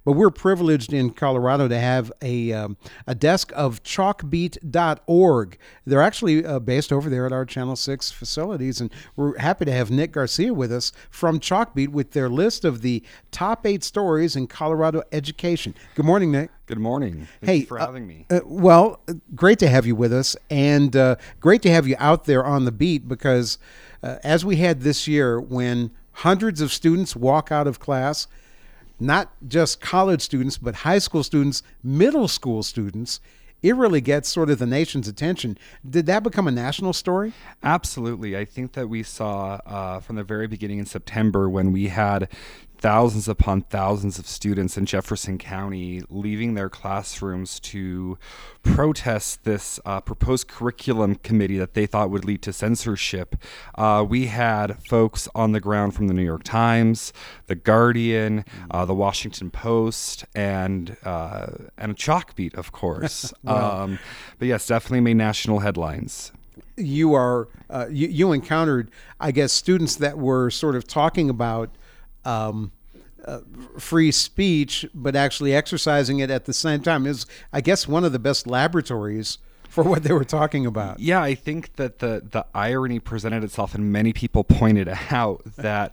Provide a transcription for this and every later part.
but we're privileged in Colorado to have a desk of chalkbeat.org. They're actually based over there at our Channel 6 facilities, and we're happy to have Nick Garcia with us from Chalkbeat with their list of the top 8 stories in Colorado education. Good morning, Nick. Good morning. Thank you for having me. Well, great to have you with us, and great to have you out there on the beat because as we had this year when hundreds of students walk out of class, not just college students, but high school students, middle school students, it really gets sort of the nation's attention. Did that become a national story? Absolutely. I think that we saw from the very beginning in September when we had thousands upon thousands of students in Jefferson County leaving their classrooms to protest this proposed curriculum committee that they thought would lead to censorship. We had folks on the ground from the New York Times, the Guardian, the Washington Post, and Chalkbeat, of course. Wow. But yes, definitely made national headlines. You encountered, I guess, students that were sort of talking about free speech, but actually exercising it at the same time is, I guess, one of the best laboratories for what they were talking about. Yeah, I think that the irony presented itself, and many people pointed out that,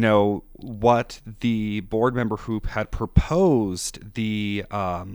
what the board member who had proposed the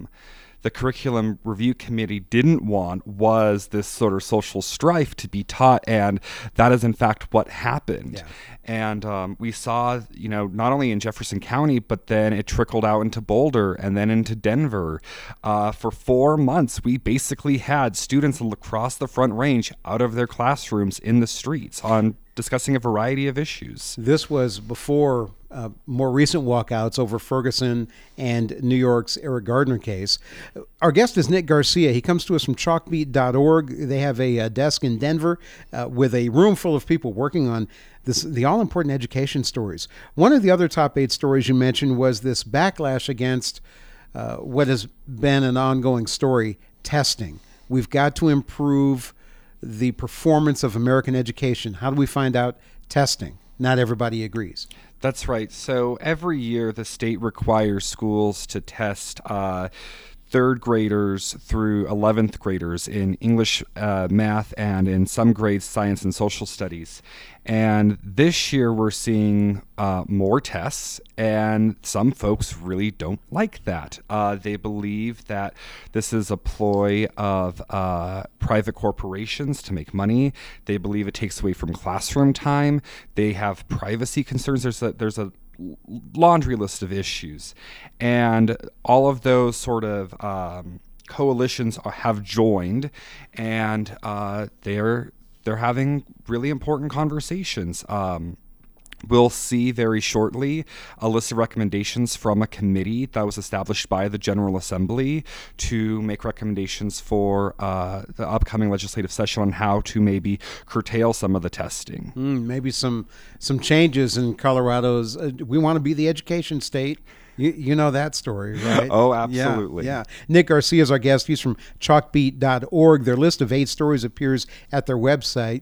curriculum review committee didn't want was this sort of social strife to be taught, and that is in fact what happened. Yeah. And we saw, not only in Jefferson County, but then it trickled out into Boulder and then into Denver. For 4 months, we basically had students across the Front Range out of their classrooms in the streets on discussing a variety of issues. This was before more recent walkouts over Ferguson and New York's Eric Gardner case. Our guest is Nick Garcia. He comes to us from chalkbeat.org. They have a desk in Denver with a room full of people working on the all-important education stories. One of the other top 8 stories you mentioned was this backlash against what has been an ongoing story, testing. We've got to improve the performance of American education. How do we find out? Testing. Not everybody agrees. That's right. So every year the state requires schools to test third graders through 11th graders in English, math, and in some grades, science and social studies. And this year we're seeing more tests, and some folks really don't like that. They believe that this is a ploy of private corporations to make money. They believe it takes away from classroom time. They have privacy concerns. There's a laundry list of issues, and all of those sort of coalitions have joined, and they're having really important conversations. We'll see very shortly a list of recommendations from a committee that was established by the General Assembly to make recommendations for the upcoming legislative session on how to maybe curtail some of the testing. Maybe some changes in Colorado's. We want to be the education state. You know that story, right? Oh, absolutely. Yeah. Nick Garcia is our guest. He's from chalkbeat.org. Their list of 8 stories appears at their website,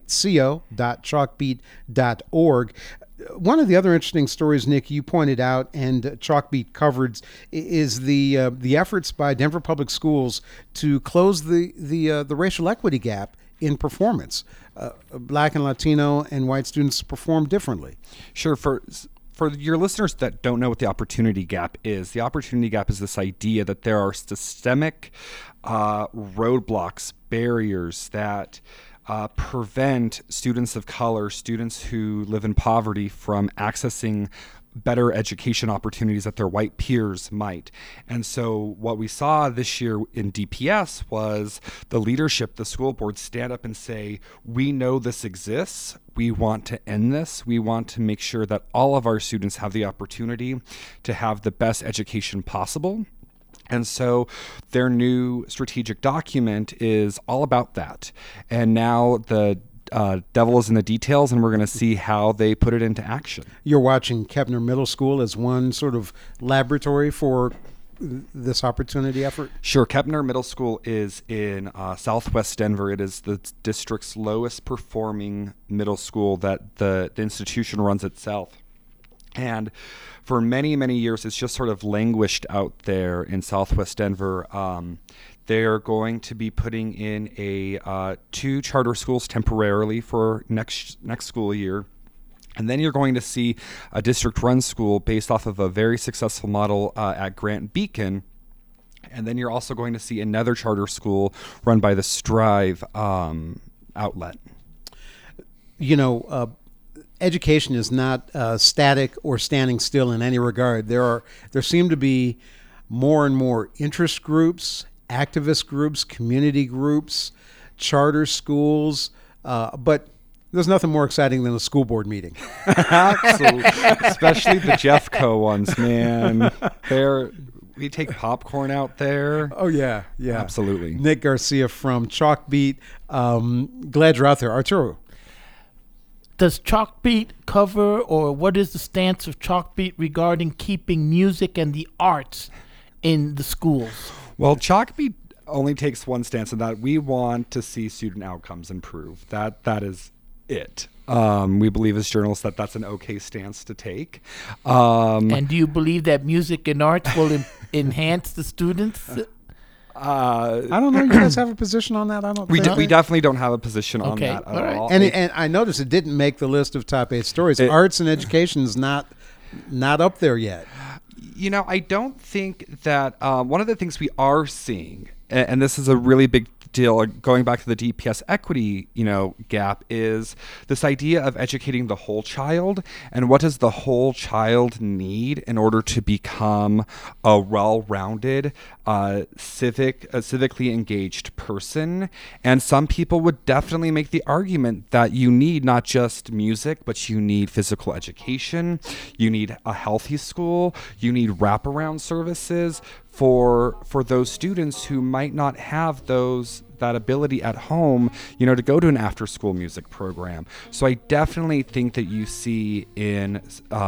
co.chalkbeat.org. One of the other interesting stories, Nick, you pointed out and Chalkbeat covered is the efforts by Denver Public Schools to close the racial equity gap in performance. Black and Latino and white students perform differently. Sure. For your listeners that don't know what the opportunity gap is this idea that there are systemic roadblocks, barriers that prevent students of color, students who live in poverty, from accessing better education opportunities that their white peers might. And so what we saw this year in DPS was the leadership, the school board, stand up and say, we know this exists. We want to end this. We want to make sure that all of our students have the opportunity to have the best education possible. And so their new strategic document is all about that. And now the devil is in the details, and we're going to see how they put it into action. You're watching Kepner Middle School as one sort of laboratory for this opportunity effort? Sure. Kepner Middle School is in southwest Denver. It is the district's lowest performing middle school that the institution runs itself. And for many, many years, it's just sort of languished out there in Southwest Denver. They're going to be putting in 2 charter schools temporarily for next school year. And then you're going to see a district-run school based off of a very successful model at Grant Beacon. And then you're also going to see another charter school run by the Strive outlet. Education is not static or standing still in any regard. There seem to be more and more interest groups, activist groups, community groups, charter schools, but there's nothing more exciting than a school board meeting. Absolutely. Especially the Jeffco ones, man. We take popcorn out there. Oh, yeah. Absolutely. Nick Garcia from Chalkbeat. Glad you're out there. Arturo. Does Chalkbeat cover, or what is the stance of Chalkbeat regarding keeping music and the arts in the schools? Well, Chalkbeat only takes one stance, in that we want to see student outcomes improve. That is it. We believe as journalists that that's an okay stance to take. And do you believe that music and arts will enhance the students? I don't know. You guys have a position on that? We definitely don't have a position on that at all. And I noticed it didn't make the list of top 8 stories. Arts and education is not up there yet. I don't think that one of the things we are seeing, and this is a really big deal, going back to the DPS equity, gap, is this idea of educating the whole child, and what does the whole child need in order to become a well-rounded, civically engaged person. And some people would definitely make the argument that you need not just music, but you need physical education, you need a healthy school, you need wraparound services for those students who might not have that ability at home, to go to an after-school music program. So I definitely think that you see in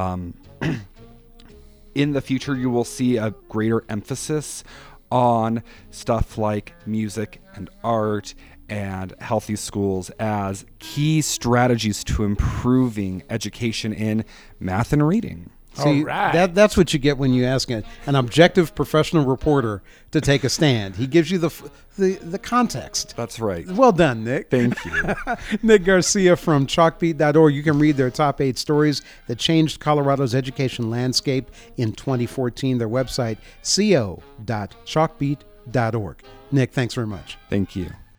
the future, you will see a greater emphasis on stuff like music and art and healthy schools as key strategies to improving education in math and reading. See, that's what you get when you ask an objective professional reporter to take a stand. He gives you the context. That's right. Well done, Nick. Thank you. Nick Garcia from chalkbeat.org. You can read their top 8 stories that changed Colorado's education landscape in 2014. Their website, co.chalkbeat.org. Nick, thanks very much. Thank you.